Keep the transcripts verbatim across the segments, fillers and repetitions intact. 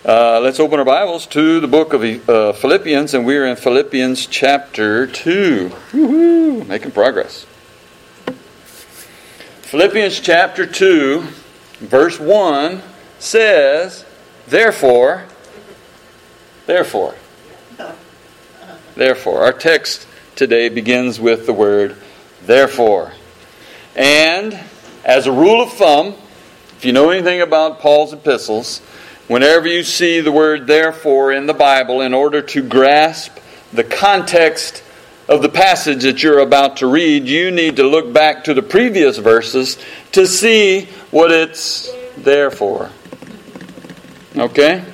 Uh, let's open our Bibles to the book of uh, Philippians, and we're in Philippians chapter two. Woohoo! Making progress. Philippians chapter two, verse one says, Therefore, therefore, therefore. Our text today begins with the word therefore. And as a rule of thumb, if you know anything about Paul's epistles, whenever you see the word therefore in the Bible, in order to grasp the context of the passage that you're about to read, you need to look back to the previous verses to see what it's there for. Okay?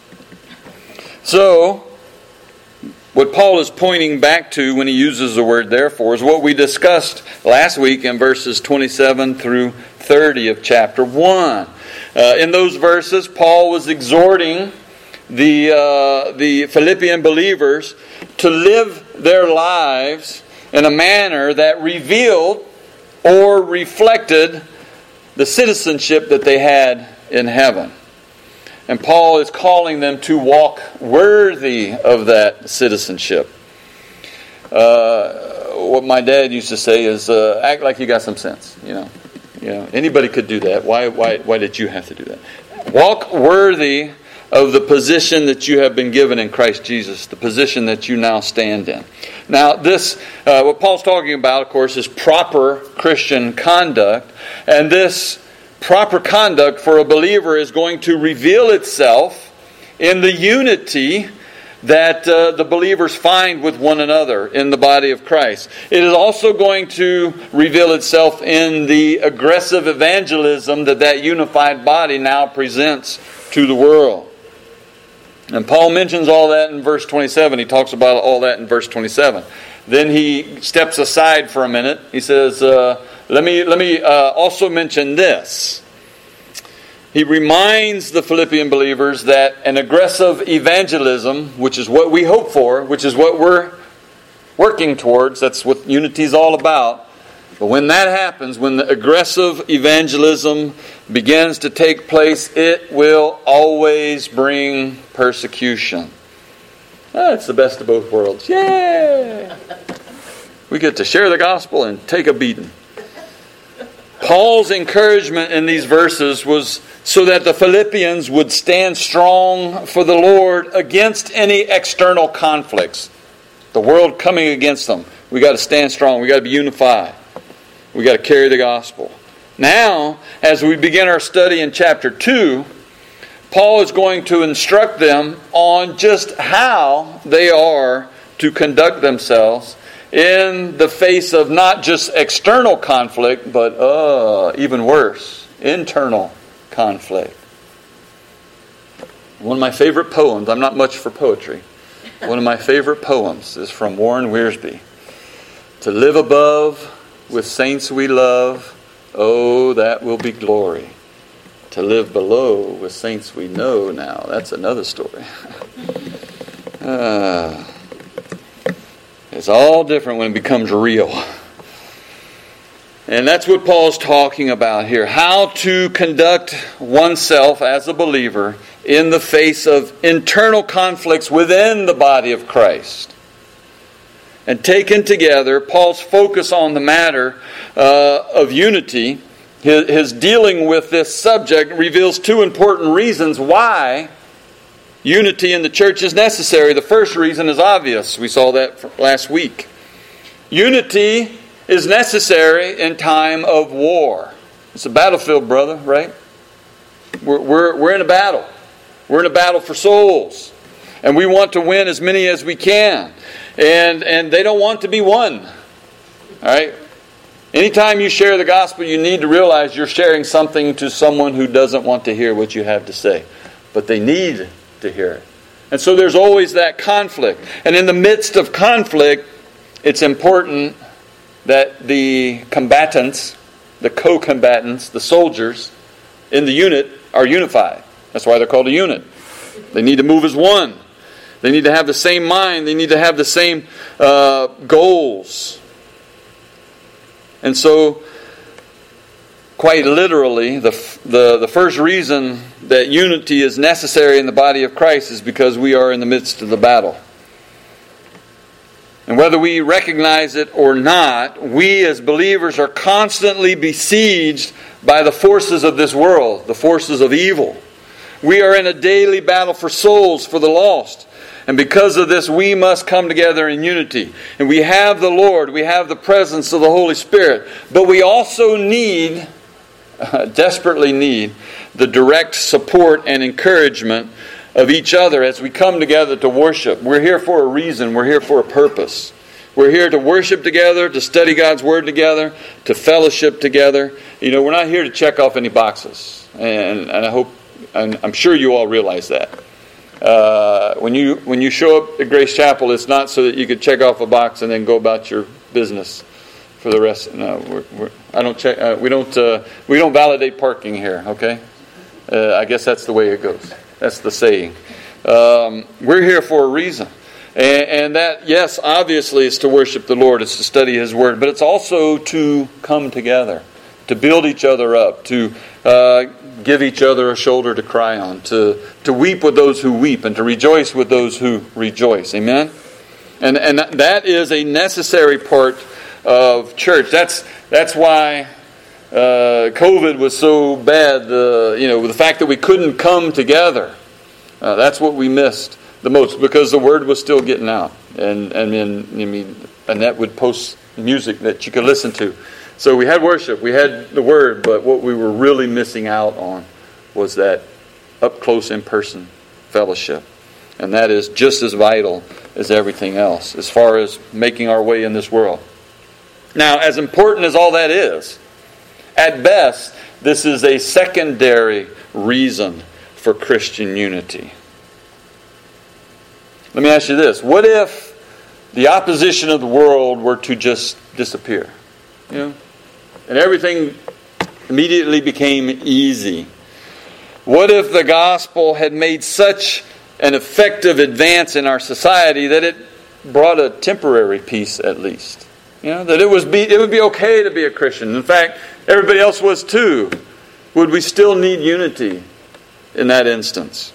So, what Paul is pointing back to when he uses the word therefore is what we discussed last week in verses twenty-seven through thirty of chapter one. Uh, in those verses, Paul was exhorting the uh, the Philippian believers to live their lives in a manner that revealed or reflected the citizenship that they had in heaven. And Paul is calling them to walk worthy of that citizenship. Uh, what my dad used to say is, uh, act like you got some sense, you know. You know, anybody could do that. Why, why, why did you have to do that? Walk worthy of the position that you have been given in Christ Jesus, the position that you now stand in. Now, this, uh, what Paul's talking about, of course, is proper Christian conduct. And this proper conduct for a believer is going to reveal itself in the unity that uh, the believers find with one another in the body of Christ. It is also going to reveal itself in the aggressive evangelism that that unified body now presents to the world. And Paul mentions all that in verse twenty-seven. He talks about all that in verse twenty-seven. Then he steps aside for a minute. He says, uh, let me, let me uh, also mention this. He reminds the Philippian believers that an aggressive evangelism, which is what we hope for, which is what we're working towards, that's what unity is all about. But when that happens, when the aggressive evangelism begins to take place, it will always bring persecution. Ah, it's the best of both worlds. Yay! We get to share the gospel and take a beating. Paul's encouragement in these verses was so that the Philippians would stand strong for the Lord against any external conflicts. The world coming against them. We got to stand strong. We got to be unified. We got to carry the gospel. Now, as we begin our study in chapter two, Paul is going to instruct them on just how they are to conduct themselves in the face of not just external conflict, but uh, even worse, internal conflict. One of my favorite poems, I'm not much for poetry, one of my favorite poems is from Warren Wiersbe. To live above with saints we love, oh, that will be glory. To live below with saints we know now, that's another story. uh, It's all different when it becomes real. And that's what Paul's talking about here. How to conduct oneself as a believer in the face of internal conflicts within the body of Christ. And taken together, Paul's focus on the matter uh, of unity, his, his dealing with this subject, reveals two important reasons why unity in the church is necessary. The first reason is obvious. We saw that last week. Unity is necessary in time of war. It's a battlefield, brother, right? We're, we're, we're in a battle. We're in a battle for souls. And we want to win as many as we can. And, and they don't want to be won. All right? Anytime you share the gospel, you need to realize you're sharing something to someone who doesn't want to hear what you have to say. But they need to hear it. And so there's always that conflict. And in the midst of conflict, it's important that the combatants, the co-combatants, the soldiers in the unit are unified. That's why they're called a unit. They need to move as one. They need to have the same mind. They need to have the same uh, goals. And so quite literally, the, the, the first reason that unity is necessary in the body of Christ is because we are in the midst of the battle. And whether we recognize it or not, we as believers are constantly besieged by the forces of this world, the forces of evil. We are in a daily battle for souls, for the lost. And because of this, we must come together in unity. And we have the Lord, we have the presence of the Holy Spirit. But we also need, uh, desperately need, the direct support and encouragement of each other as we come together to worship. We're here for a reason. We're here for a purpose. We're here to worship together, to study God's Word together, to fellowship together. You know, we're not here to check off any boxes. And, and I hope, and I'm sure you all realize that. Uh, when you when you show up at Grace Chapel, it's not so that you could check off a box and then go about your business for the rest. No, we're, we're, I don't check. Uh, we don't. Uh, we don't validate parking here. Okay, uh, I guess that's the way it goes. That's the saying. Um, we're here for a reason. And, and that, yes, obviously is to worship the Lord. It's to study His Word. But it's also to come together, to build each other up, to uh, give each other a shoulder to cry on, to, to weep with those who weep, and to rejoice with those who rejoice. Amen? And, and that is a necessary part of church. That's, that's why uh, COVID was so bad, uh, you know, the fact that we couldn't come together. Uh, that's what we missed the most, because the Word was still getting out. And, and then, I mean, Annette would post music that you could listen to. So we had worship, we had the Word, but what we were really missing out on was that up-close, in-person fellowship. And that is just as vital as everything else, as far as making our way in this world. Now, as important as all that is, at best, this is a secondary reason for Christian unity. Let me ask you this. What if the opposition of the world were to just disappear? You know? And everything immediately became easy. What if the gospel had made such an effective advance in our society that it brought a temporary peace at least? You know, that it was be it would be okay to be a Christian. In fact, everybody else was too. Would we still need unity in that instance?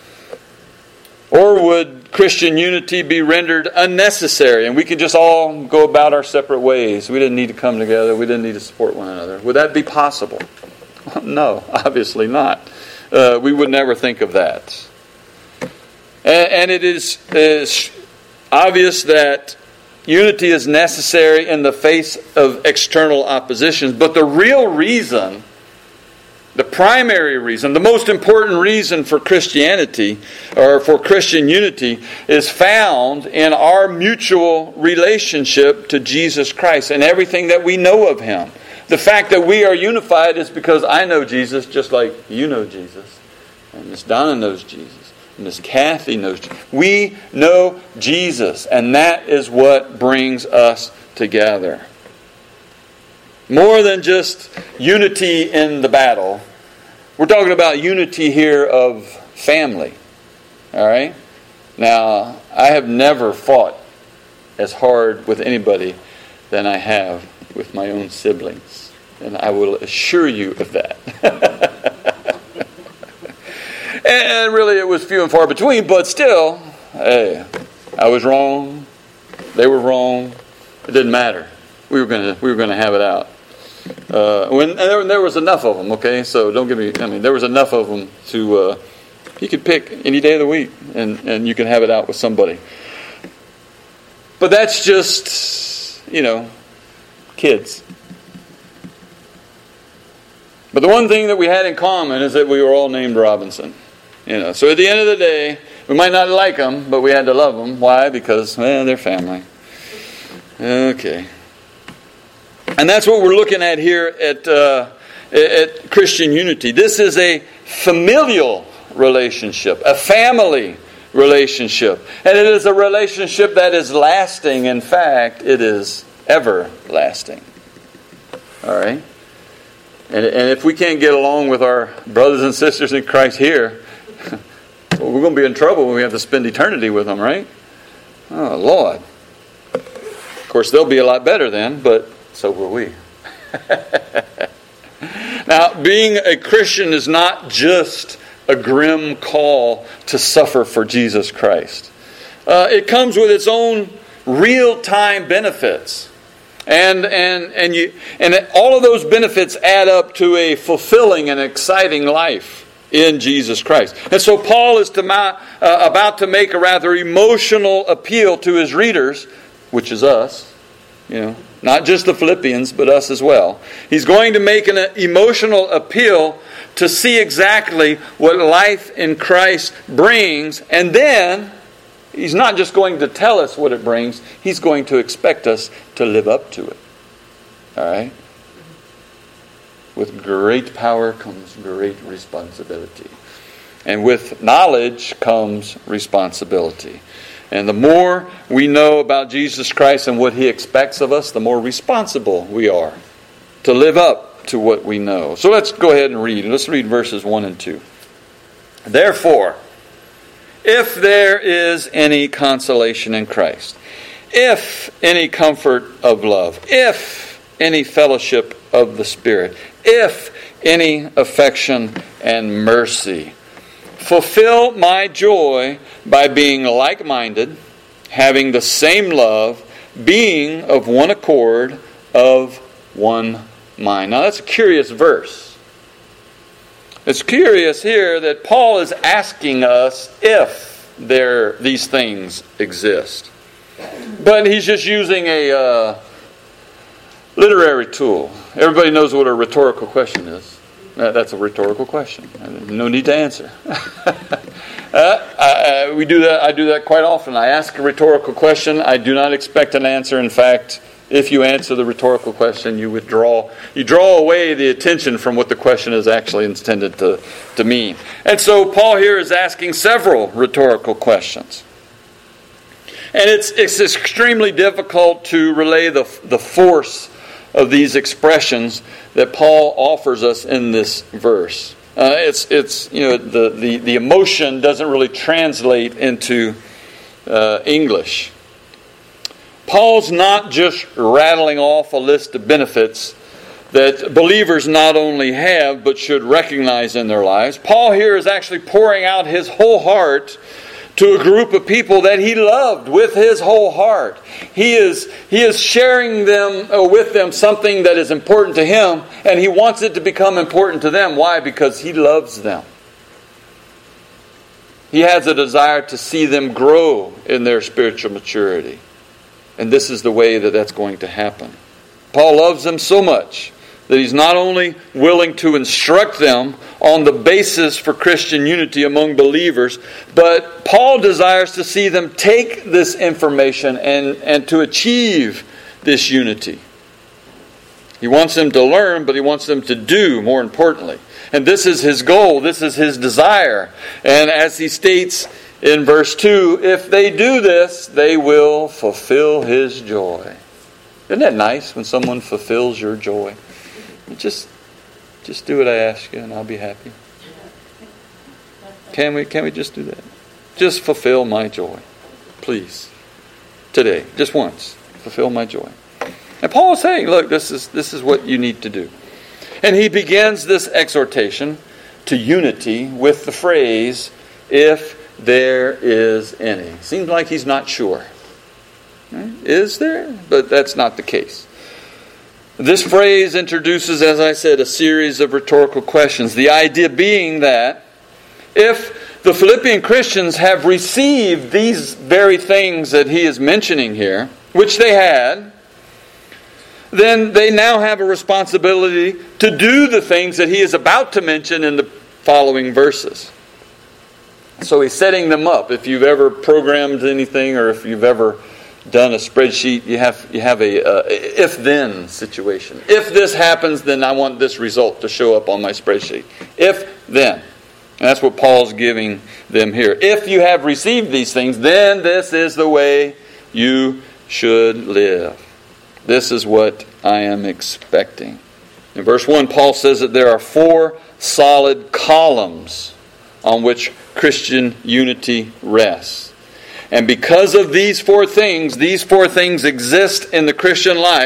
Or would Christian unity be rendered unnecessary and we could just all go about our separate ways? We didn't need to come together. We didn't need to support one another. Would that be possible? No, obviously not. Uh, we would never think of that. And, and it is, is obvious that unity is necessary in the face of external oppositions. But the real reason, the primary reason, the most important reason for Christianity, or for Christian unity, is found in our mutual relationship to Jesus Christ and everything that we know of Him. The fact that we are unified is because I know Jesus just like you know Jesus. And Miss Donna knows Jesus. And Miss Kathy knows Jesus. We know Jesus. And that is what brings us together. More than just unity in the battle. We're talking about unity here of family. All right? Now, I have never fought as hard with anybody than I have with my own siblings. And I will assure you of that. And really it was few and far between, but still, hey, I was wrong. They were wrong. It didn't matter. We were gonna we were gonna have it out. Uh, when and there, there was enough of them. Okay, so don't get me. I mean, there was enough of them to uh, you could pick any day of the week, and and you can have it out with somebody. But that's just, you know, kids. But the one thing that we had in common is that we were all named Robinson. You know, so at the end of the day, we might not like them, but we had to love them. Why? Because, well, they're family. Okay. And that's what we're looking at here at, uh, at Christian unity. This is a familial relationship, a family relationship. And it is a relationship that is lasting. In fact, it is everlasting. All right? And, and if we can't get along with our brothers and sisters in Christ here, well, we're going to be in trouble when we have to spend eternity with them, right? Oh, Lord. Of course, they'll be a lot better then, but so will we. Now, being a Christian is not just a grim call to suffer for Jesus Christ. Uh, it comes with its own real-time benefits. And and and you and all of those benefits add up to a fulfilling and exciting life in Jesus Christ. And so Paul is to ma- uh, about to make a rather emotional appeal to his readers, which is us, you know, not just the Philippians, but us as well. He's going to make an emotional appeal to see exactly what life in Christ brings, and then he's not just going to tell us what it brings, he's going to expect us to live up to it. All right? With great power comes great responsibility. And with knowledge comes responsibility. And the more we know about Jesus Christ and what He expects of us, the more responsible we are to live up to what we know. So let's go ahead and read. Let's read verses one and two. Therefore, if there is any consolation in Christ, if any comfort of love, if any fellowship of the Spirit, if any affection and mercy, fulfill my joy by being like-minded, having the same love, being of one accord, of one mind. Now that's a curious verse. It's curious here that Paul is asking us if there these things exist. But he's just using a uh, literary tool. Everybody knows what a rhetorical question is. That's a rhetorical question. No need to answer. uh, I, we do that. I do that quite often. I ask a rhetorical question. I do not expect an answer. In fact, if you answer the rhetorical question, you withdraw. You draw away the attention from what the question is actually intended to, to mean. And so Paul here is asking several rhetorical questions. And it's it's extremely difficult to relay the the force of these expressions that Paul offers us in this verse. Uh, it's it's you know the, the, the emotion doesn't really translate into uh, English. Paul's not just rattling off a list of benefits that believers not only have but should recognize in their lives. Paul here is actually pouring out his whole heart to a group of people that he loved with his whole heart. He is, he is sharing them uh, with them something that is important to him, and he wants it to become important to them. Why? Because he loves them. He has a desire to see them grow in their spiritual maturity. And this is the way that that's going to happen. Paul loves them so much that he's not only willing to instruct them on the basis for Christian unity among believers, but Paul desires to see them take this information and, and to achieve this unity. He wants them to learn, but he wants them to do, more importantly. And this is his goal, this is his desire. And as he states in verse two, if they do this, they will fulfill his joy. Isn't that nice when someone fulfills your joy? Just, just do what I ask you, and I'll be happy. Can we? Can we just do that? Just fulfill my joy, please. Today, just once, fulfill my joy. And Paul is saying, "Look, this is this is what you need to do." And he begins this exhortation to unity with the phrase, "If there is any." Seems like he's not sure. Right? Is there? But that's not the case. This phrase introduces, as I said, a series of rhetorical questions. The idea being that if the Philippian Christians have received these very things that he is mentioning here, which they had, then they now have a responsibility to do the things that he is about to mention in the following verses. So he's setting them up. If you've ever programmed anything, or if you've ever done a spreadsheet, you have you have a uh, if-then situation. If this happens, then I want this result to show up on my spreadsheet. If then. And that's what Paul's giving them here. If you have received these things, then this is the way you should live. This is what I am expecting. In verse one, Paul says that there are four solid columns on which Christian unity rests. And because of these four things, these four things exist in the Christian life,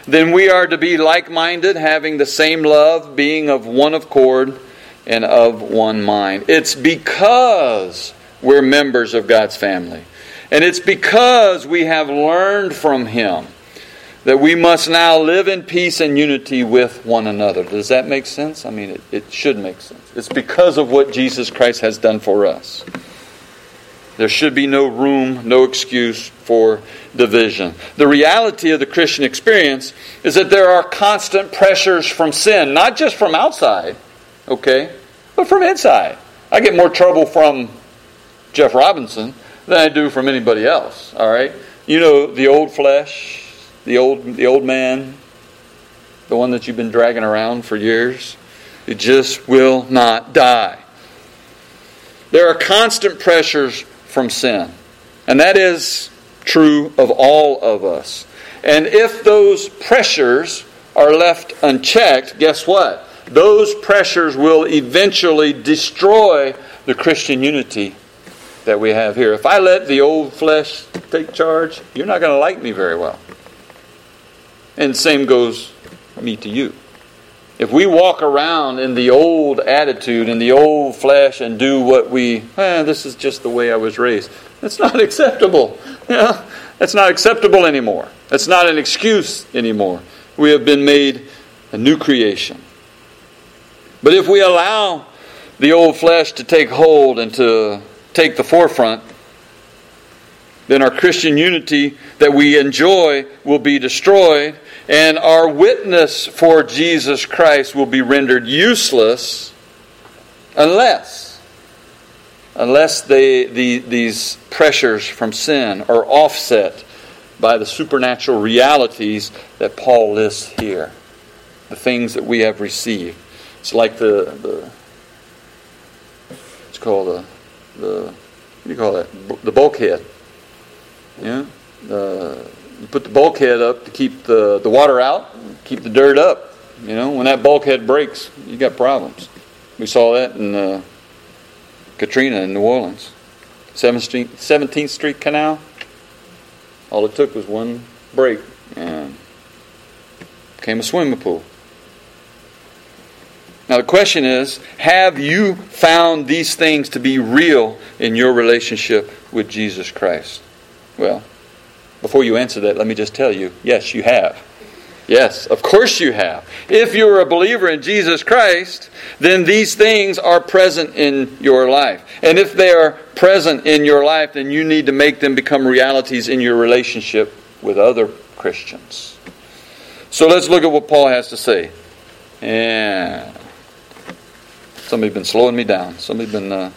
Then we are to be like-minded, having the same love, being of one accord and of one mind. It's because we're members of God's family. And it's because we have learned from Him that we must now live in peace and unity with one another. Does that make sense? I mean, it, it should make sense. It's because of what Jesus Christ has done for us. There should be no room, no excuse for division. The reality of the Christian experience is that there are constant pressures from sin, not just from outside, okay, but from inside. I get more trouble from Jeff Robinson than I do from anybody else, all right? You know, the old flesh, the old the old man, the one that you've been dragging around for years, it just will not die. There are constant pressures from sin. And that is true of all of us. And if those pressures are left unchecked, guess what? Those pressures will eventually destroy the Christian unity that we have here. If I let the old flesh take charge, you're not going to like me very well. And the same goes me to you. If we walk around in the old attitude, in the old flesh, and do what we, eh, this is just the way I was raised, that's not acceptable. You know, that's not acceptable anymore. That's not an excuse anymore. We have been made a new creation. But if we allow the old flesh to take hold and to take the forefront, then our Christian unity that we enjoy will be destroyed, and our witness for Jesus Christ will be rendered useless unless, unless they, the, these pressures from sin are offset by the supernatural realities that Paul lists here. The things that we have received. It's like the, the it's called the, the, what do you call that? The bulkhead. Yeah? The, you put the bulkhead up to keep the, the water out, keep the dirt up. You know, when that bulkhead breaks, you got problems. We saw that in uh, Katrina in New Orleans. seventeenth Street Canal. All it took was one break and became a swimming pool. Now the question is, have you found these things to be real in your relationship with Jesus Christ? Well, before you answer that, let me just tell you, yes, you have. Yes, of course you have. If you're a believer in Jesus Christ, then these things are present in your life. And if they are present in your life, then you need to make them become realities in your relationship with other Christians. So let's look at what Paul has to say. And somebody's been slowing me down. Somebody's been... Uh...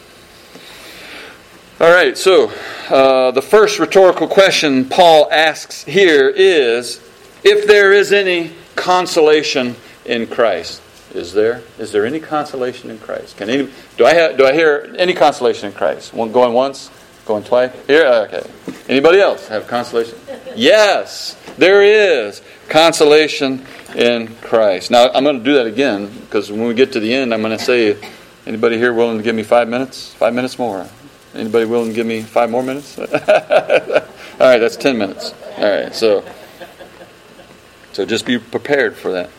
All right, so uh, the first rhetorical question Paul asks here is, if there is any consolation in Christ. Is there? Is there any consolation in Christ? Can any, do I have, do I hear any consolation in Christ? One going once, going twice? Here, okay. Anybody else have consolation? Yes, there is consolation in Christ. Now I'm going to do that again because when we get to the end, I'm going to say, anybody here willing to give me five minutes? Five minutes more. Anybody willing to give me five more minutes? All right, that's ten minutes. All right, so so just be prepared for that.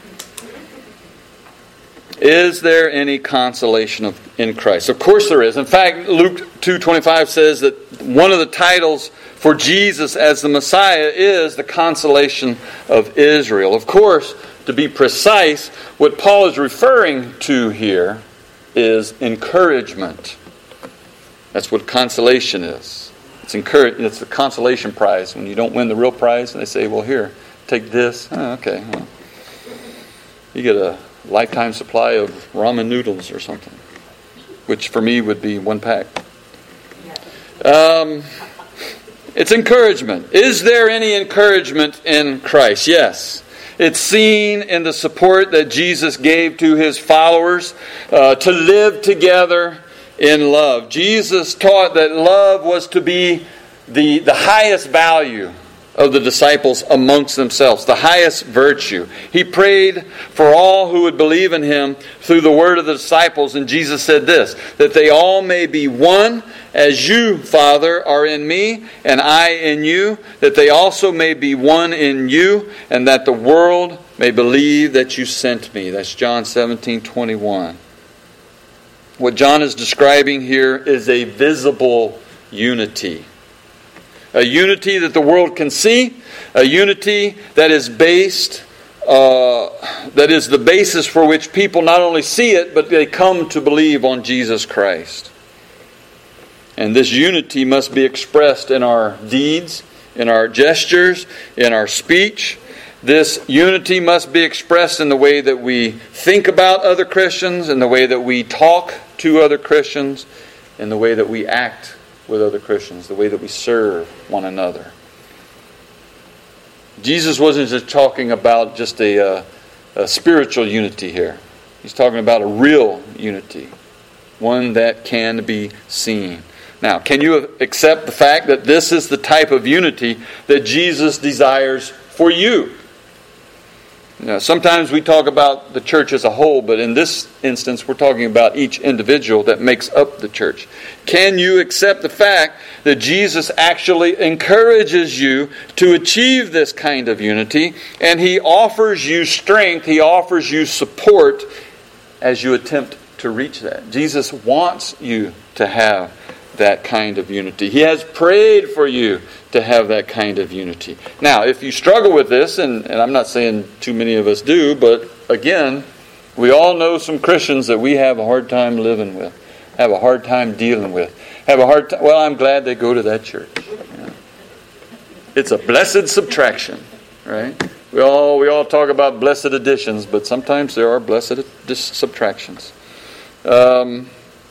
Is there any consolation of, in Christ? Of course there is. In fact, Luke two twenty-five says that one of the titles for Jesus as the Messiah is the consolation of Israel. Of course, to be precise, what Paul is referring to here is encouragement. That's what consolation is. It's encourage. It's the consolation prize. When you don't win the real prize, and they say, well, here, take this. Oh, okay. Well, you get a lifetime supply of ramen noodles or something, which for me would be one pack. Um, it's encouragement. Is there any encouragement in Christ? Yes. It's seen in the support that Jesus gave to His followers uh, to live together in love. Jesus taught that love was to be the, the highest value of the disciples amongst themselves, the highest virtue. He prayed for all who would believe in Him through the word of the disciples, and Jesus said this, that they all may be one, as you, Father, are in me, and I in you, that they also may be one in you, and that the world may believe that you sent me. That's John seventeen twenty-one. What John is describing here is a visible unity. A unity that the world can see, a unity that is based, uh, that is the basis for which people not only see it, but they come to believe on Jesus Christ. And this unity must be expressed in our deeds, in our gestures, in our speech. This unity must be expressed in the way that we think about other Christians, in the way that we talk to other Christians, in the way that we act with other Christians, the way that we serve one another. Jesus wasn't just talking about just a, uh, a spiritual unity here. He's talking about a real unity, one that can be seen. Now, can you accept the fact that this is the type of unity that Jesus desires for you? You know, sometimes we talk about the church as a whole, but in this instance, we're talking about each individual that makes up the church. Can you accept the fact that Jesus actually encourages you to achieve this kind of unity, and He offers you strength, He offers you support as you attempt to reach that? Jesus wants you to have that kind of unity. He has prayed for you to have that kind of unity. Now, if you struggle with this, and, and I'm not saying too many of us do, but again, we all know some Christians that we have a hard time living with, have a hard time dealing with, have a hard time, well, I'm glad they go to that church. Yeah. It's a blessed subtraction, right? We all we all talk about blessed additions, but sometimes there are blessed subtractions. Um...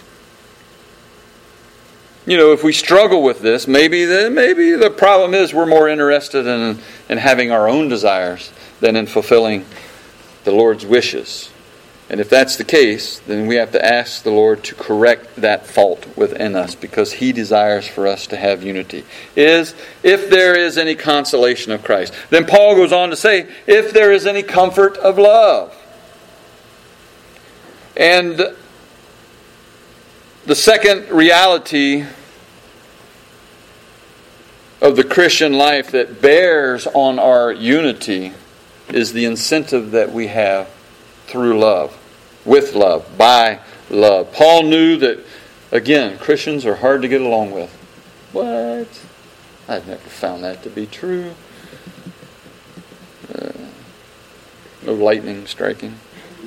You know, if we struggle with this, maybe the, maybe the problem is we're more interested in, in having our own desires than in fulfilling the Lord's wishes. And if that's the case, then we have to ask the Lord to correct that fault within us, because He desires for us to have unity. Is, if there is any consolation of Christ. Then Paul goes on to say, if there is any comfort of love. And the second reality of the Christian life that bears on our unity is the incentive that we have through love, with love, by love. Paul knew that, again, Christians are hard to get along with. What? I've never found that to be true. Uh, no lightning striking.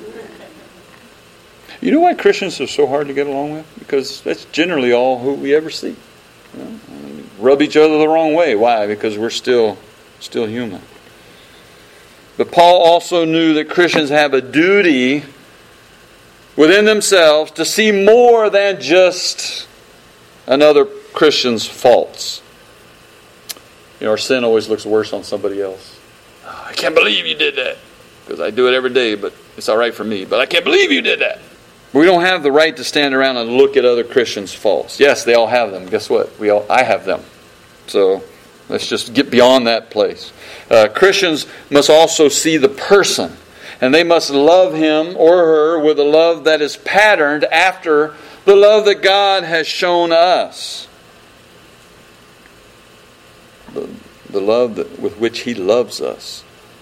You know why Christians are so hard to get along with? Because that's generally all who we ever see. You know? Rub each other the wrong way. Why? Because we're still, still human. But Paul also knew that Christians have a duty within themselves to see more than just another Christian's faults. You know, our sin always looks worse on somebody else. Oh, I can't believe you did that. Because I do it every day, but it's all right for me. But I can't believe you did that. We don't have the right to stand around and look at other Christians' faults. Yes, they all have them. Guess what? We all, I have them. So let's just get beyond that place. Uh, Christians must also see the person. And they must love him or her with a love that is patterned after the love that God has shown us. The, the love that, with which He loves us.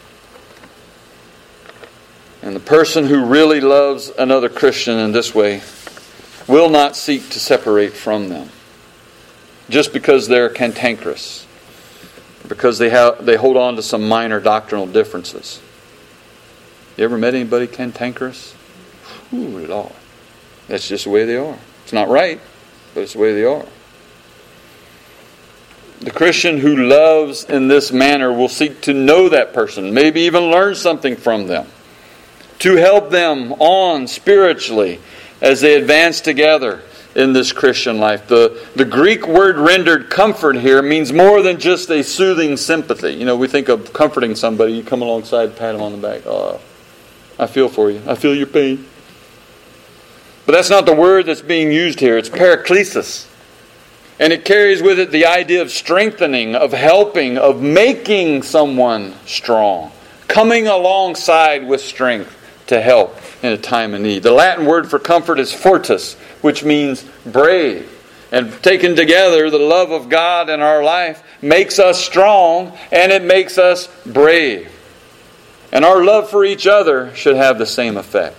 And the person who really loves another Christian in this way will not seek to separate from them. Just because they're cantankerous. Because they have they hold on to some minor doctrinal differences. You ever met anybody cantankerous? Ooh, Lord. That's just the way they are. It's not right, but it's the way they are. The Christian who loves in this manner will seek to know that person, maybe even learn something from them, to help them on spiritually as they advance together in this Christian life. The, the Greek word rendered comfort here means more than just a soothing sympathy. You know, we think of comforting somebody, you come alongside, pat them on the back. Oh, I feel for you. I feel your pain. But that's not the word that's being used here. It's paraklesis. And it carries with it the idea of strengthening, of helping, of making someone strong. Coming alongside with strength to help in a time of need. The Latin word for comfort is fortis, which means brave. And taken together, the love of God in our life makes us strong and it makes us brave. And our love for each other should have the same effect.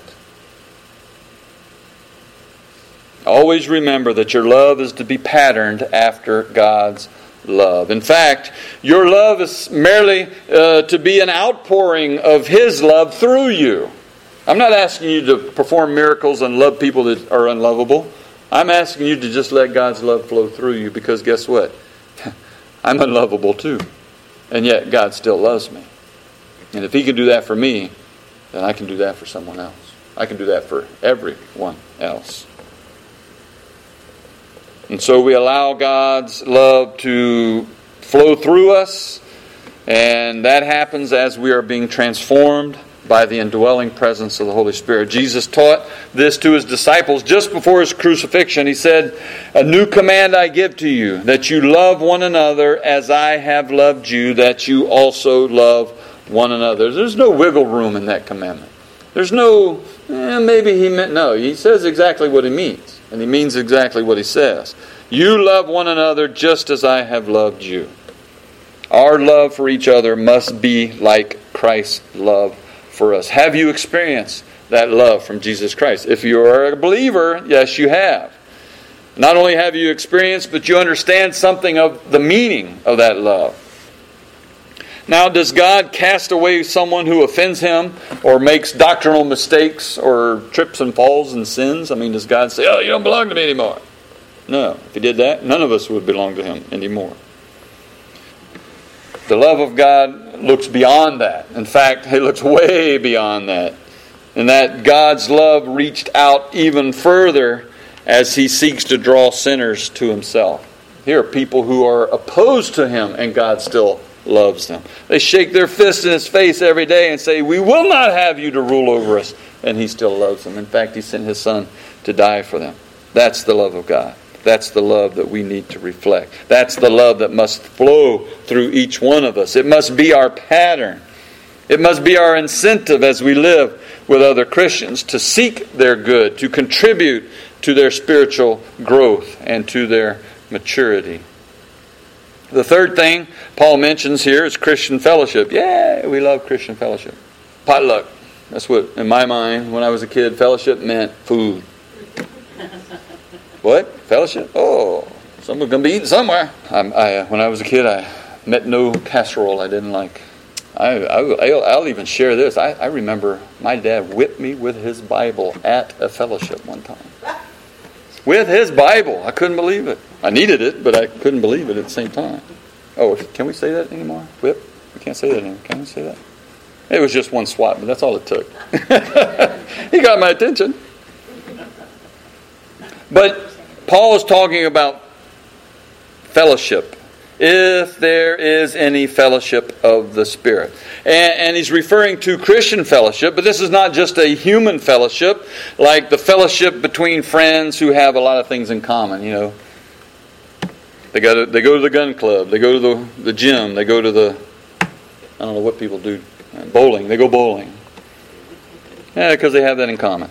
Always remember that your love is to be patterned after God's love. In fact, your love is merely uh, to be an outpouring of His love through you. I'm not asking you to perform miracles and love people that are unlovable. I'm asking you to just let God's love flow through you, because guess what? I'm unlovable too. And yet God still loves me. And if He can do that for me, then I can do that for someone else. I can do that for everyone else. And so we allow God's love to flow through us, and that happens as we are being transformed by the indwelling presence of the Holy Spirit. Jesus taught this to His disciples just before His crucifixion. He said, "A new command I give to you, that you love one another as I have loved you, that you also love one another." There's no wiggle room in that commandment. There's no, eh, maybe He meant, no. He says exactly what He means. And He means exactly what He says. You love one another just as I have loved you. Our love for each other must be like Christ's love for us. Have you experienced that love from Jesus Christ? If you are a believer, yes, you have. Not only have you experienced, but you understand something of the meaning of that love. Now, does God cast away someone who offends Him or makes doctrinal mistakes or trips and falls and sins? I mean, does God say, "Oh, you don't belong to me anymore"? No. If He did that, none of us would belong to Him anymore. The love of God looks beyond that. In fact, it looks way beyond that. And that God's love reached out even further as He seeks to draw sinners to Himself. Here are people who are opposed to Him, and God still loves them. They shake their fist in His face every day and say, "We will not have you to rule over us." And He still loves them. In fact, He sent His Son to die for them. That's the love of God. That's the love that we need to reflect. That's the love that must flow through each one of us. It must be our pattern. It must be our incentive as we live with other Christians to seek their good, to contribute to their spiritual growth and to their maturity. The third thing Paul mentions here is Christian fellowship. Yeah, we love Christian fellowship. Potluck. That's what, in my mind, when I was a kid, fellowship meant food. What? Fellowship? Oh, someone's going to be eating somewhere. I, I, when I was a kid, I met no casserole I didn't like. I, I, I'll, I'll even share this. I, I remember my dad whipped me with his Bible at a fellowship one time. With his Bible. I couldn't believe it. I needed it, but I couldn't believe it at the same time. Oh, can we say that anymore? Whip? We can't say that anymore. Can we say that? It was just one swat, but that's all it took. He got my attention. But Paul is talking about fellowship. If there is any fellowship of the Spirit. And, and he's referring to Christian fellowship, but this is not just a human fellowship, like the fellowship between friends who have a lot of things in common, you know. They go to, they go to the gun club, they go to the, the gym, they go to the, I don't know what people do, bowling, they go bowling. Yeah, because they have that in common.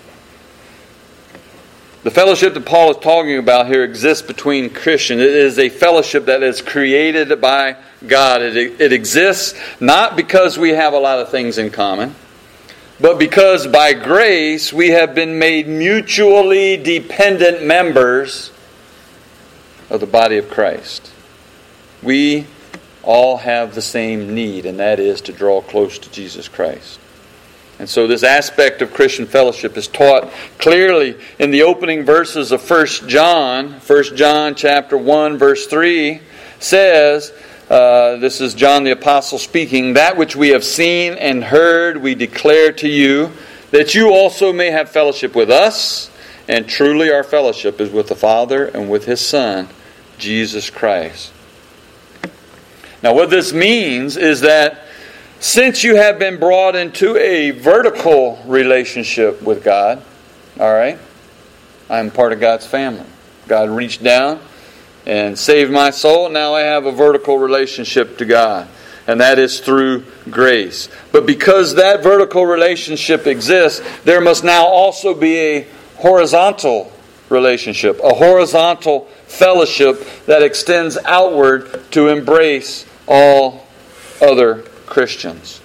The fellowship that Paul is talking about here exists between Christians. It is a fellowship that is created by God. It, it exists not because we have a lot of things in common, but because by grace we have been made mutually dependent members of the body of Christ. We all have the same need, and that is to draw close to Jesus Christ. And so this aspect of Christian fellowship is taught clearly in the opening verses of First John. First John chapter one verse three says, uh, this is John the Apostle speaking, "That which we have seen and heard we declare to you, that you also may have fellowship with us. And truly our fellowship is with the Father and with His Son, Jesus Christ." Now what this means is that since you have been brought into a vertical relationship with God, all right, I'm part of God's family. God reached down and saved my soul. Now I have a vertical relationship to God, and that is through grace. But because that vertical relationship exists, there must now also be a horizontal relationship, a horizontal fellowship that extends outward to embrace all other Christians.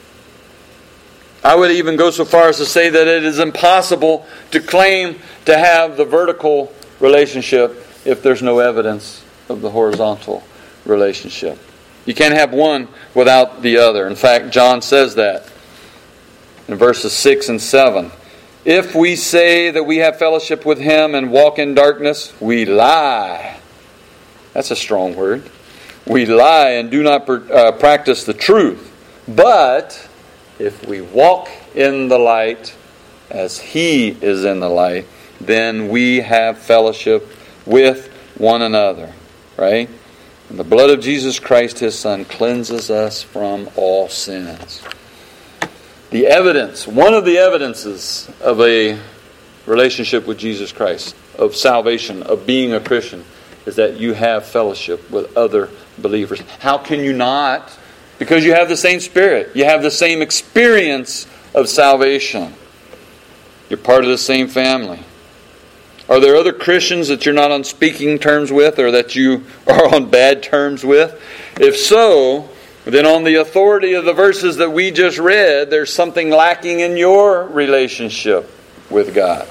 I would even go so far as to say that it is impossible to claim to have the vertical relationship if there's no evidence of the horizontal relationship. You can't have one without the other. In fact, John says that in verses six and seven. If we say that we have fellowship with Him and walk in darkness, we lie. That's a strong word. We lie and do not uh, practice the truth. But if we walk in the light as He is in the light, then we have fellowship with one another. Right? And the blood of Jesus Christ, His Son, cleanses us from all sins. The evidence, one of the evidences of a relationship with Jesus Christ, of salvation, of being a Christian, is that you have fellowship with other believers. How can you not? Because you have the same Spirit. You have the same experience of salvation. You're part of the same family. Are there other Christians that you're not on speaking terms with, or that you are on bad terms with? If so, then on the authority of the verses that we just read, there's something lacking in your relationship with God.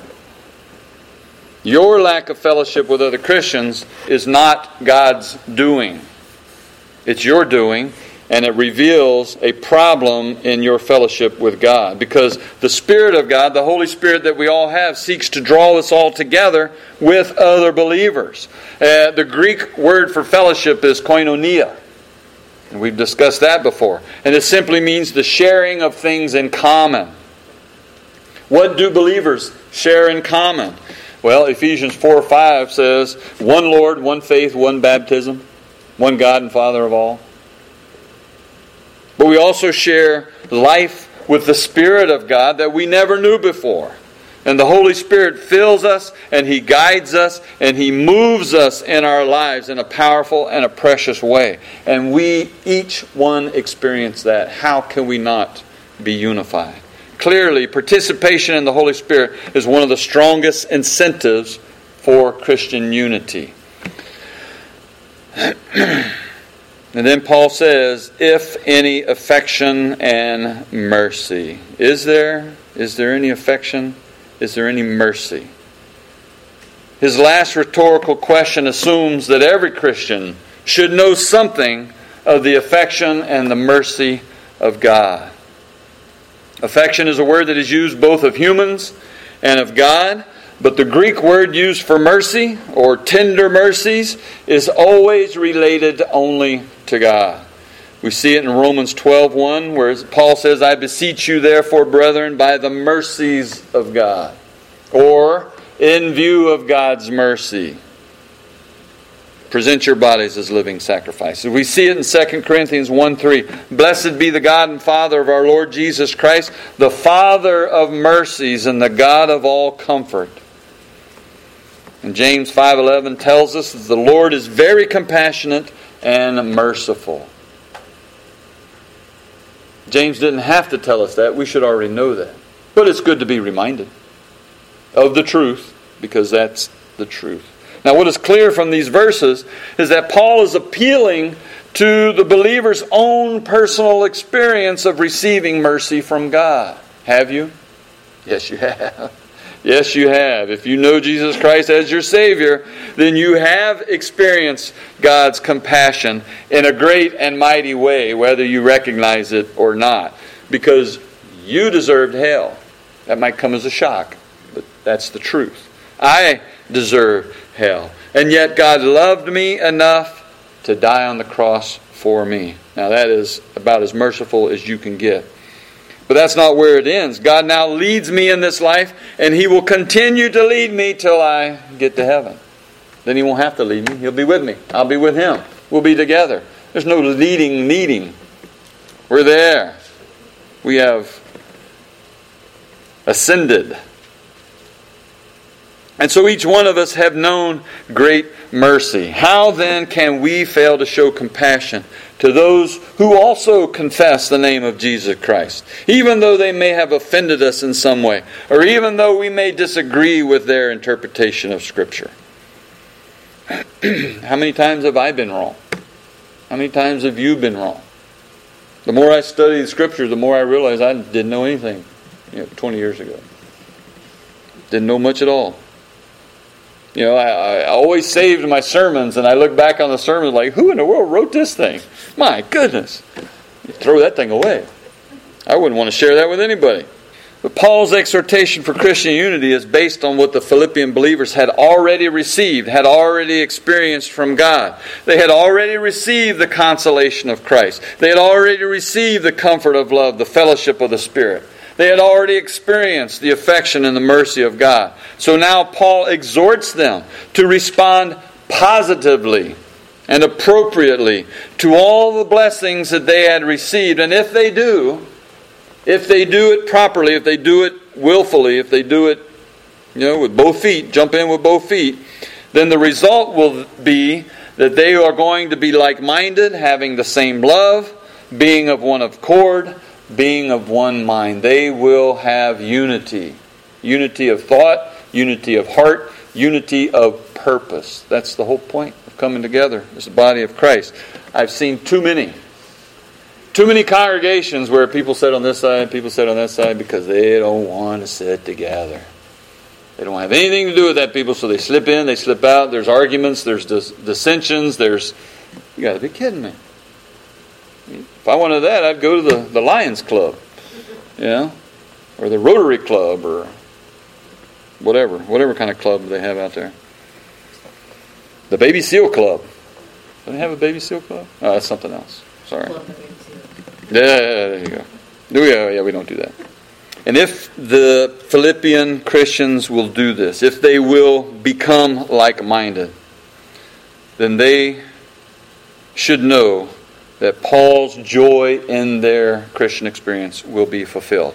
Your lack of fellowship with other Christians is not God's doing. It's your doing, and it reveals a problem in your fellowship with God. Because the Spirit of God, the Holy Spirit that we all have, seeks to draw us all together with other believers. Uh, the Greek word for fellowship is koinonia. And we've discussed that before. And it simply means the sharing of things in common. What do believers share in common? Well, Ephesians four five says, one Lord, one faith, one baptism, one God and Father of all. But we also share life with the Spirit of God that we never knew before. And the Holy Spirit fills us, and He guides us, and He moves us in our lives in a powerful and a precious way. And we, each one, experience that. How can we not be unified? Clearly, participation in the Holy Spirit is one of the strongest incentives for Christian unity. And then Paul says, if any affection and mercy. Is there? Is there any affection? Is there any mercy? His last rhetorical question assumes that every Christian should know something of the affection and the mercy of God. Affection is a word that is used both of humans and of God, but the Greek word used for mercy, or tender mercies, is always related only to God. We see it in Romans twelve one, where Paul says, I beseech you therefore, brethren, by the mercies of God. Or, in view of God's mercy, present your bodies as living sacrifices. We see it in Second Corinthians one three. Blessed be the God and Father of our Lord Jesus Christ, the Father of mercies and the God of all comfort. And James five eleven tells us that the Lord is very compassionate and merciful. James didn't have to tell us that. We should already know that. But it's good to be reminded of the truth, because that's the truth. Now, what is clear from these verses is that Paul is appealing to the believer's own personal experience of receiving mercy from God. Have you? Yes, you have. Yes, you have. If you know Jesus Christ as your Savior, then you have experienced God's compassion in a great and mighty way, whether you recognize it or not. Because you deserved hell. That might come as a shock, but that's the truth. I deserve hell. And yet God loved me enough to die on the cross for me. Now that is about as merciful as you can get. But that's not where it ends. God now leads me in this life, and He will continue to lead me till I get to heaven. Then He won't have to lead me. He'll be with me. I'll be with Him. We'll be together. There's no leading, needing. We're there. We have ascended. And so each one of us have known great mercy. How then can we fail to show compassion to those who also confess the name of Jesus Christ, even though they may have offended us in some way, or even though we may disagree with their interpretation of Scripture? How many times have I been wrong? How many times have you been wrong? The more I study the Scriptures, the more I realize I didn't know anything, you know, twenty years ago. Didn't know much at all. You know, I, I always saved my sermons, and I look back on the sermons like, who in the world wrote this thing? My goodness. You throw that thing away. I wouldn't want to share that with anybody. But Paul's exhortation for Christian unity is based on what the Philippian believers had already received, had already experienced from God. They had already received the consolation of Christ. They had already received the comfort of love, the fellowship of the Spirit. They had already experienced the affection and the mercy of God. So now Paul exhorts them to respond positively and appropriately to all the blessings that they had received. And if they do, if they do it properly, if they do it willfully, if they do it, you know, with both feet, jump in with both feet, then the result will be that they are going to be like-minded, having the same love, being of one accord, being of one mind. They will have unity. Unity of thought, unity of heart, unity of purpose. That's the whole point of coming together as the body of Christ. I've seen too many. Too many congregations where people sit on this side, people sit on that side because they don't want to sit together. They don't have anything to do with that people, so they slip in, they slip out. There's arguments, there's dis- dissensions, there's... You got to be kidding me. If I wanted that, I'd go to the, the Lions Club, you know, or the Rotary Club, or whatever, whatever kind of club they have out there. The Baby Seal Club. Do they have a Baby Seal Club? Oh, that's something else. Sorry. Yeah, there you go. Yeah, yeah, we don't do that. And if the Philippian Christians will do this, if they will become like-minded, then they should know that Paul's joy in their Christian experience will be fulfilled.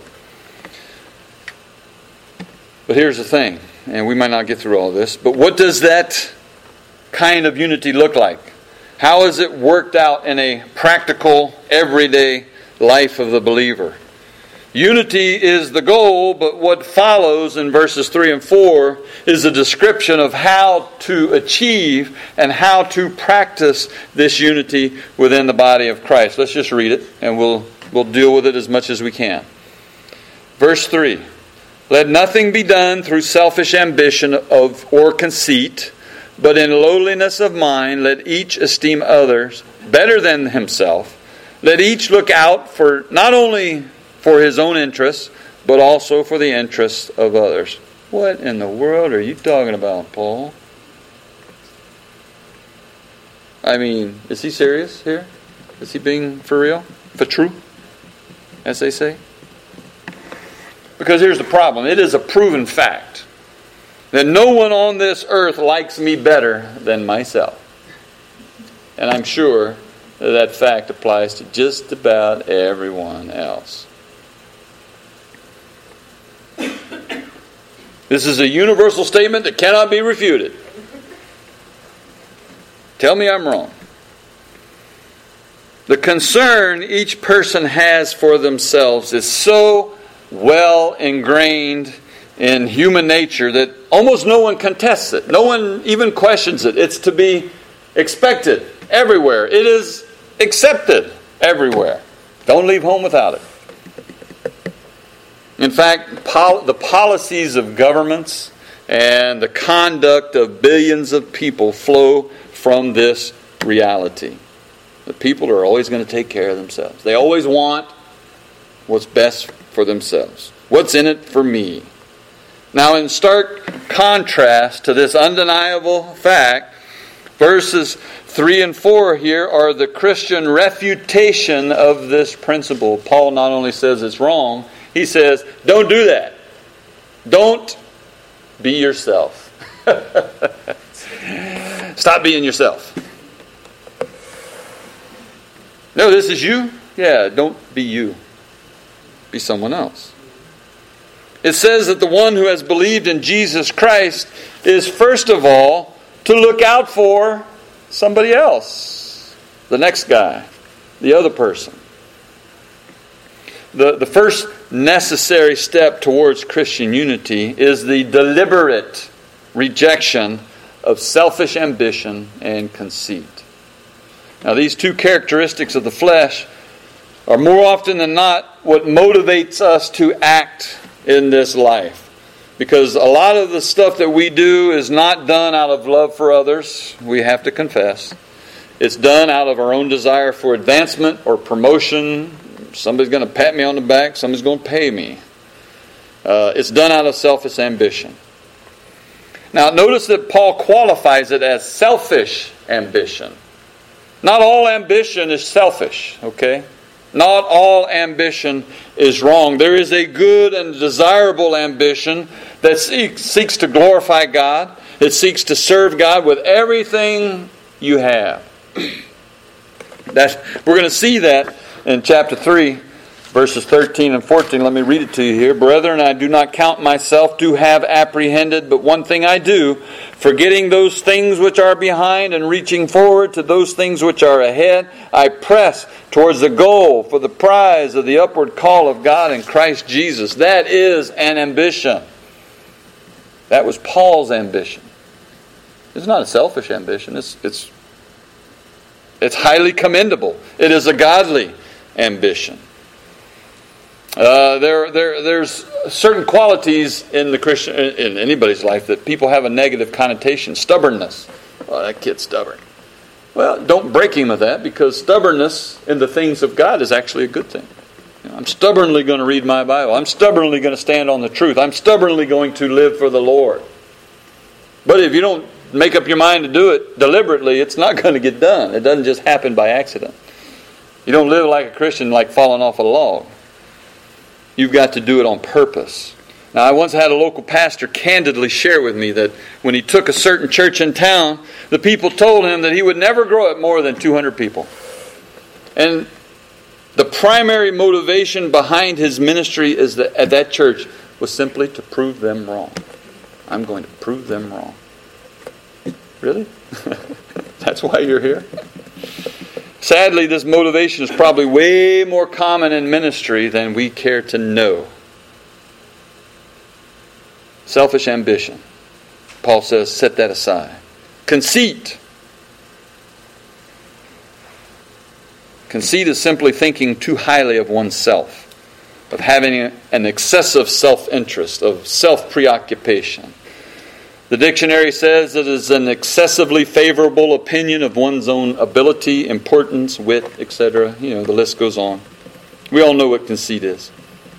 But here's the thing, and we might not get through all this, but what does that kind of unity look like? How is it worked out in a practical, everyday life of the believer? Unity is the goal, but what follows in verses three and four is a description of how to achieve and how to practice this unity within the body of Christ. Let's just read it, and we'll we'll deal with it as much as we can. Verse three, let nothing be done through selfish ambition of or conceit, but in lowliness of mind let each esteem others better than himself. Let each look out for not only for his own interests, but also for the interests of others. What in the world are you talking about, Paul? I mean, is he serious here? Is he being for real? For true? As they say? Because here's the problem. It is a proven fact that no one on this earth likes me better than myself. And I'm sure that that fact applies to just about everyone else. This is a universal statement that cannot be refuted. Tell me I'm wrong. The concern each person has for themselves is so well ingrained in human nature that almost no one contests it. No one even questions it. It's to be expected everywhere. It is accepted everywhere. Don't leave home without it. In fact, pol- the policies of governments and the conduct of billions of people flow from this reality. The people are always going to take care of themselves. They always want what's best for themselves. What's in it for me? Now, in stark contrast to this undeniable fact, verses three and four here are the Christian refutation of this principle. Paul not only says it's wrong, he says, don't do that. Don't be yourself. Stop being yourself. No, this is you? Yeah, don't be you. Be someone else. It says that the one who has believed in Jesus Christ is first of all to look out for somebody else. The next guy. The other person. The, the first necessary step towards Christian unity is the deliberate rejection of selfish ambition and conceit. Now, these two characteristics of the flesh are more often than not what motivates us to act in this life. Because a lot of the stuff that we do is not done out of love for others, we have to confess. It's done out of our own desire for advancement or promotion. Somebody's going to pat me on the back, somebody's going to pay me. Uh, it's done out of selfish ambition. Now, notice that Paul qualifies it as selfish ambition. Not all ambition is selfish, okay? Not all ambition is wrong. There is a good and desirable ambition that seeks, seeks to glorify God. It seeks to serve God with everything you have. That's, we're going to see that in chapter three, verses thirteen and fourteen. Let me read it to you here. Brethren, I do not count myself to have apprehended, but one thing I do, forgetting those things which are behind and reaching forward to those things which are ahead, I press towards the goal for the prize of the upward call of God in Christ Jesus. That is an ambition. That was Paul's ambition. It's not a selfish ambition. It's it's it's highly commendable. It is a godly ambition. Uh, there, there, there's certain qualities in the Christian, in anybody's life, that people have a negative connotation. Stubbornness. Oh, that kid's stubborn. Well, don't break him of that, because stubbornness in the things of God is actually a good thing. You know, I'm stubbornly going to read my Bible. I'm stubbornly going to stand on the truth. I'm stubbornly going to live for the Lord. But if you don't make up your mind to do it deliberately, it's not going to get done. It doesn't just happen by accident. You don't live like a Christian like falling off a log. You've got to do it on purpose. Now, I once had a local pastor candidly share with me that when he took a certain church in town, the people told him that he would never grow it more than two hundred people. And the primary motivation behind his ministry is that at that church was simply to prove them wrong. I'm going to prove them wrong. Really? That's why you're here? Sadly, this motivation is probably way more common in ministry than we care to know. Selfish ambition. Paul says, set that aside. Conceit. Conceit is simply thinking too highly of oneself, of having an excessive self-interest, of self-preoccupation. The dictionary says it is an excessively favorable opinion of one's own ability, importance, wit, et cetera. You know, the list goes on. We all know what conceit is.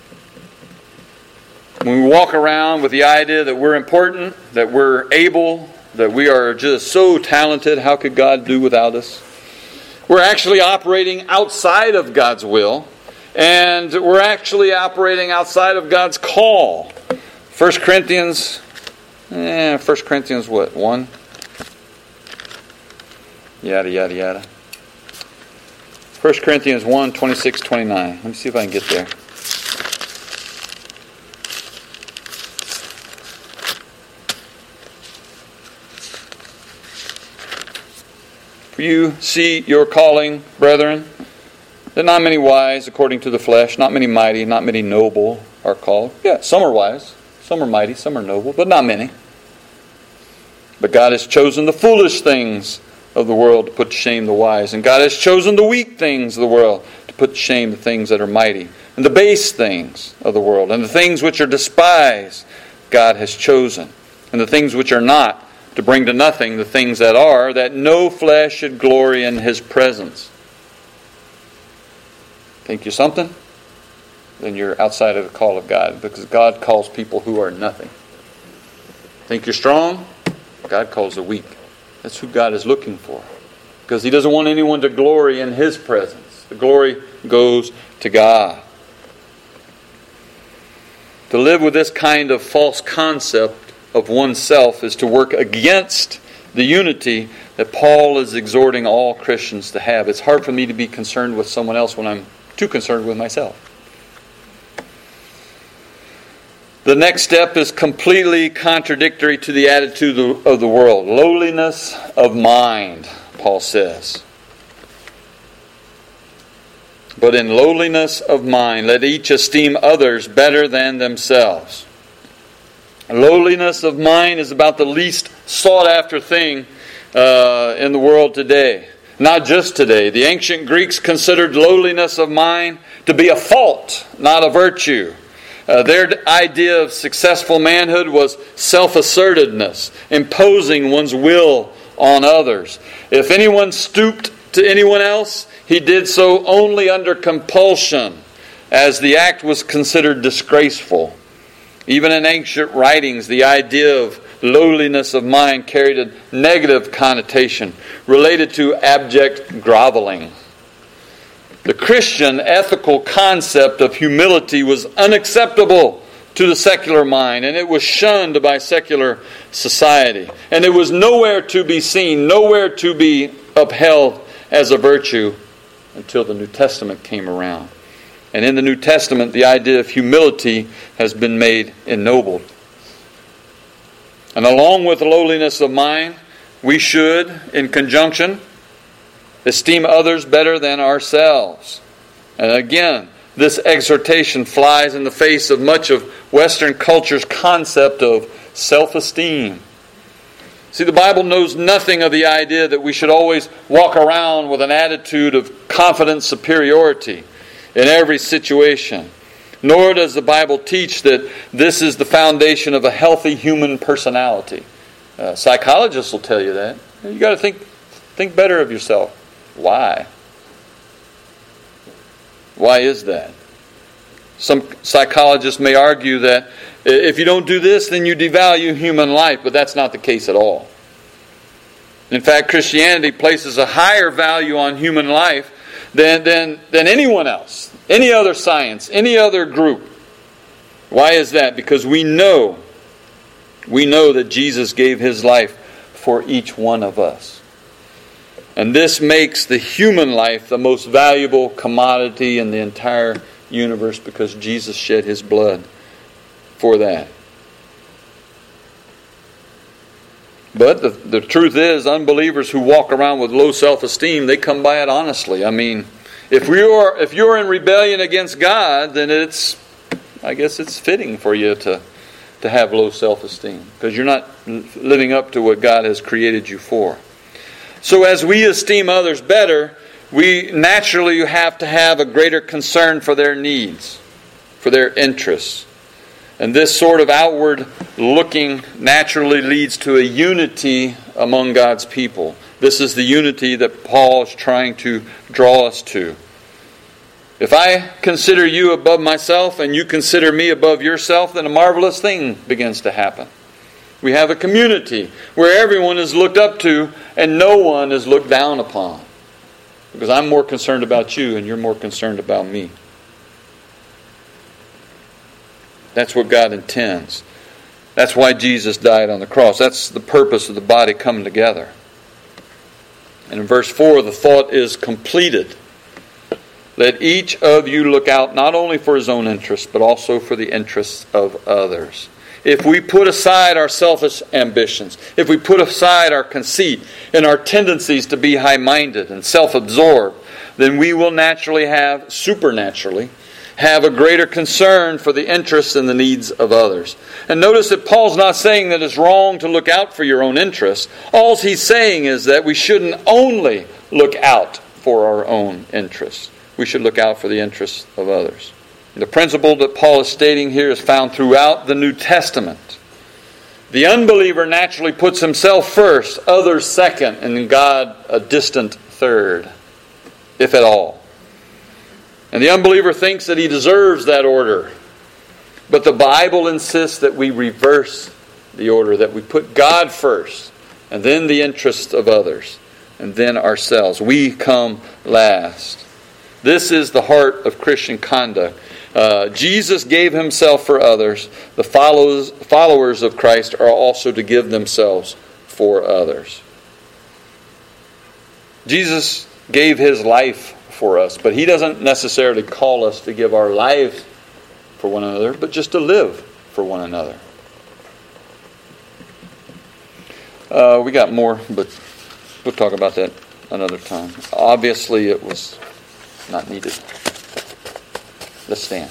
When we walk around with the idea that we're important, that we're able, that we are just so talented, how could God do without us? We're actually operating outside of God's will, and we're actually operating outside of God's call. First Corinthians... Eh, First Corinthians what? one? Yada, yada, yada. First Corinthians one, twenty-six, twenty-nine. Let me see if I can get there. For you see your calling, brethren, that not many wise according to the flesh, not many mighty, not many noble are called. Yeah, some are wise. Some are mighty, some are noble, but not many. But God has chosen the foolish things of the world to put to shame the wise. And God has chosen the weak things of the world to put to shame the things that are mighty. And the base things of the world. And the things which are despised, God has chosen. And the things which are not, to bring to nothing the things that are, that no flesh should glory in His presence. Think you're something? Then you're outside of the call of God, because God calls people who are nothing. Think you're strong? God calls the weak. That's who God is looking for, because He doesn't want anyone to glory in His presence. The glory goes to God. To live with this kind of false concept of oneself is to work against the unity that Paul is exhorting all Christians to have. It's hard for me to be concerned with someone else when I'm too concerned with myself. The next step is completely contradictory to the attitude of the world. Lowliness of mind, Paul says. But in lowliness of mind, let each esteem others better than themselves. Lowliness of mind is about the least sought after thing uh, in the world today. Not just today. The ancient Greeks considered lowliness of mind to be a fault, not a virtue. Uh, their idea of successful manhood was self-assertedness, imposing one's will on others. If anyone stooped to anyone else, he did so only under compulsion, as the act was considered disgraceful. Even in ancient writings, the idea of lowliness of mind carried a negative connotation related to abject groveling. The Christian ethical concept of humility was unacceptable to the secular mind, and it was shunned by secular society. And it was nowhere to be seen, nowhere to be upheld as a virtue until the New Testament came around. And in the New Testament, the idea of humility has been made ennobled. And along with lowliness of mind, we should, in conjunction, esteem others better than ourselves. And again, this exhortation flies in the face of much of Western culture's concept of self-esteem. See, the Bible knows nothing of the idea that we should always walk around with an attitude of confident superiority in every situation. Nor does the Bible teach that this is the foundation of a healthy human personality. Uh, psychologists will tell you that. You've got to think, think better of yourself. Why? Why is that? Some psychologists may argue that if you don't do this, then you devalue human life, but that's not the case at all. In fact, Christianity places a higher value on human life than, than, than anyone else, any other science, any other group. Why is that? Because we know, we know that Jesus gave His life for each one of us. And this makes the human life the most valuable commodity in the entire universe because Jesus shed His blood for that. But the, the truth is, unbelievers who walk around with low self-esteem, they come by it honestly. I mean, if you're if you're in rebellion against God, then it's, I guess it's fitting for you to, to have low self-esteem because you're not living up to what God has created you for. So as we esteem others better, we naturally have to have a greater concern for their needs, for their interests. And this sort of outward looking naturally leads to a unity among God's people. This is the unity that Paul is trying to draw us to. If I consider you above myself and you consider me above yourself, then a marvelous thing begins to happen. We have a community where everyone is looked up to and no one is looked down upon. Because I'm more concerned about you and you're more concerned about me. That's what God intends. That's why Jesus died on the cross. That's the purpose of the body coming together. And in verse four, the thought is completed. Let each of you look out not only for his own interests, but also for the interests of others. If we put aside our selfish ambitions, if we put aside our conceit and our tendencies to be high-minded and self-absorbed, then we will naturally have, supernaturally, have a greater concern for the interests and the needs of others. And notice that Paul's not saying that it's wrong to look out for your own interests. All he's saying is that we shouldn't only look out for our own interests. We should look out for the interests of others. The principle that Paul is stating here is found throughout the New Testament. The unbeliever naturally puts himself first, others second, and God a distant third, if at all. And the unbeliever thinks that he deserves that order. But the Bible insists that we reverse the order, that we put God first, and then the interests of others, and then ourselves. We come last. This is the heart of Christian conduct. Uh, Jesus gave Himself for others. The followers, followers of Christ are also to give themselves for others. Jesus gave His life for us, but He doesn't necessarily call us to give our lives for one another, but just to live for one another. Uh, we got more, but we'll talk about that another time. Obviously, it was not needed. Let's stand.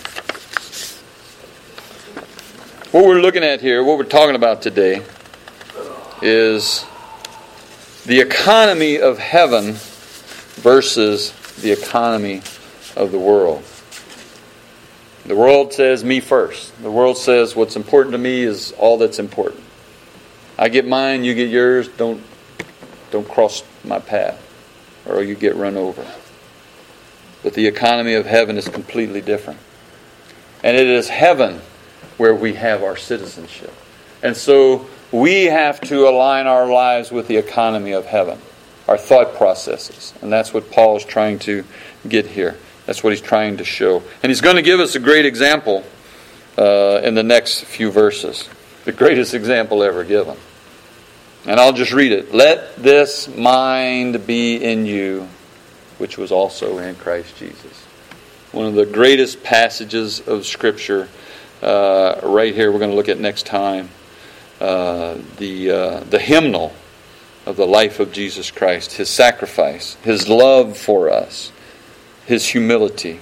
What we're looking at here, what we're talking about today, is the economy of heaven versus the economy of the world. The world says me first. The world says what's important to me is all that's important. I get mine, you get yours, don't don't cross my path, or you get run over. But the economy of heaven is completely different. And it is heaven where we have our citizenship. And so we have to align our lives with the economy of heaven, our thought processes. And that's what Paul is trying to get here. That's what he's trying to show. And he's going to give us a great example uh, in the next few verses. The greatest example ever given. And I'll just read it. Let this mind be in you, which was also in Christ Jesus. One of the greatest passages of Scripture uh, right here we're going to look at next time. Uh, the uh, the hymnal of the life of Jesus Christ, His sacrifice, His love for us, His humility.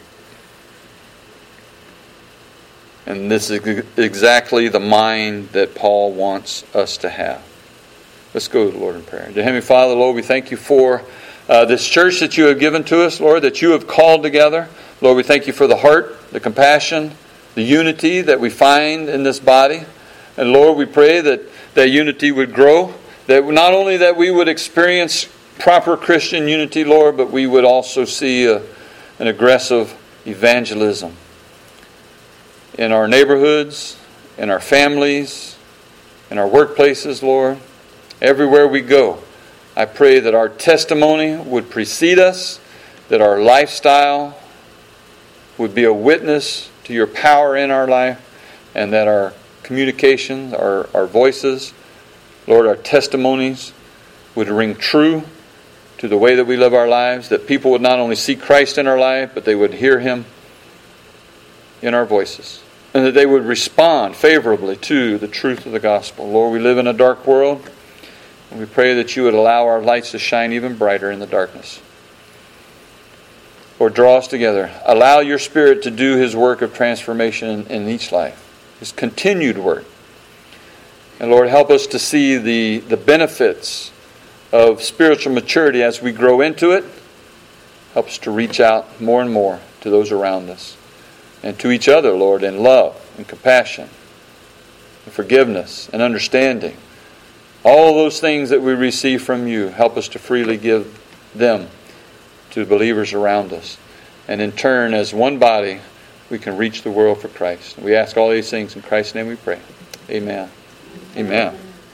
And this is exactly the mind that Paul wants us to have. Let's go to the Lord in prayer. Dear Heavenly Father, Lord, we thank you for uh, this church that you have given to us, Lord, that you have called together. Lord, we thank you for the heart, the compassion, the unity that we find in this body. And Lord, we pray that that unity would grow, that not only that we would experience proper Christian unity, Lord, but we would also see a, an aggressive evangelism in our neighborhoods, in our families, in our workplaces, Lord. Everywhere we go, I pray that our testimony would precede us, that our lifestyle would be a witness to your power in our life, and that our communications, our, our voices, Lord, our testimonies would ring true to the way that we live our lives, that people would not only see Christ in our life, but they would hear Him in our voices, and that they would respond favorably to the truth of the gospel. Lord, we live in a dark world, and we pray that you would allow our lights to shine even brighter in the darkness. Lord, draw us together. Allow your Spirit to do His work of transformation in, in each life, His continued work. And Lord, help us to see the, the benefits of spiritual maturity as we grow into it. Help us to reach out more and more to those around us and to each other, Lord, in love and compassion and forgiveness and understanding. All those things that we receive from you, help us to freely give them to believers around us. And in turn, as one body, we can reach the world for Christ. We ask all these things in Christ's name we pray. Amen. Amen.